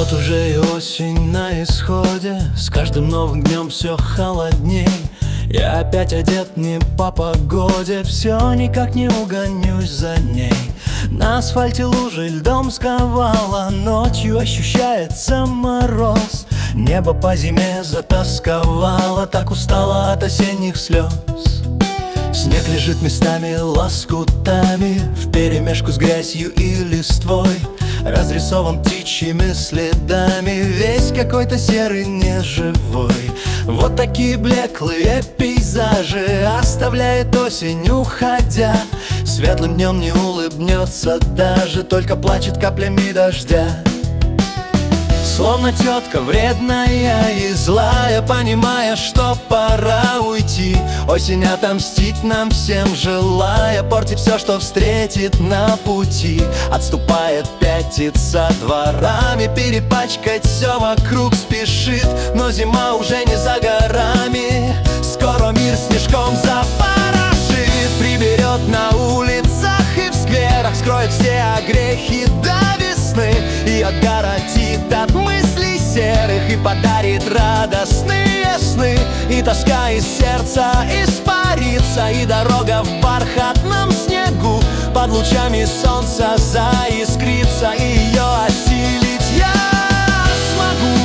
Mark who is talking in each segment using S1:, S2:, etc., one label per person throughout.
S1: Вот уже и осень на исходе, с каждым новым днем все холодней. Я опять одет не по погоде, все никак не угонюсь за ней. На асфальте лужи льдом сковала, ночью ощущается мороз. Небо по зиме затасковало, так устала от осенних слез. Снег лежит местами лоскутами, вперемешку с грязью и листвой, разрисован птичьими следами, весь какой-то серый, неживой. Вот такие блеклые пейзажи оставляет осень, уходя. Светлым днем не улыбнется даже, только плачет каплями дождя. Словно тетка вредная и злая, понимая, что пора уйти. Осень отомстить нам всем желая, портит все, что встретит на пути. Отступает, пятится дворами, перепачкать все вокруг спешит. Но зима уже не за горами, скоро мир снежком запорошит. Приберет на улицах и в скверах, скроет все огрехи до весны и отгородит от мыслей серых, и подарит радостные сны. И тоска из сердца испарится, и дорога в бархатном снегу под лучами солнца заискрится, и ее осилить я смогу.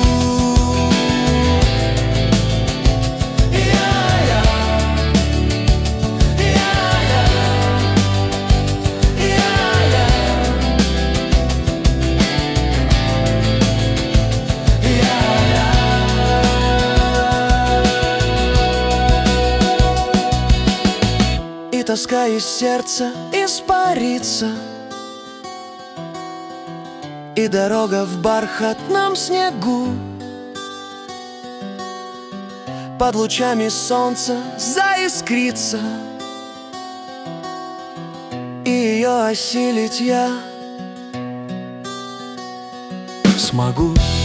S1: И тоска из сердца испарится, и дорога в бархатном снегу под лучами солнца заискрится, и ее осилить я смогу.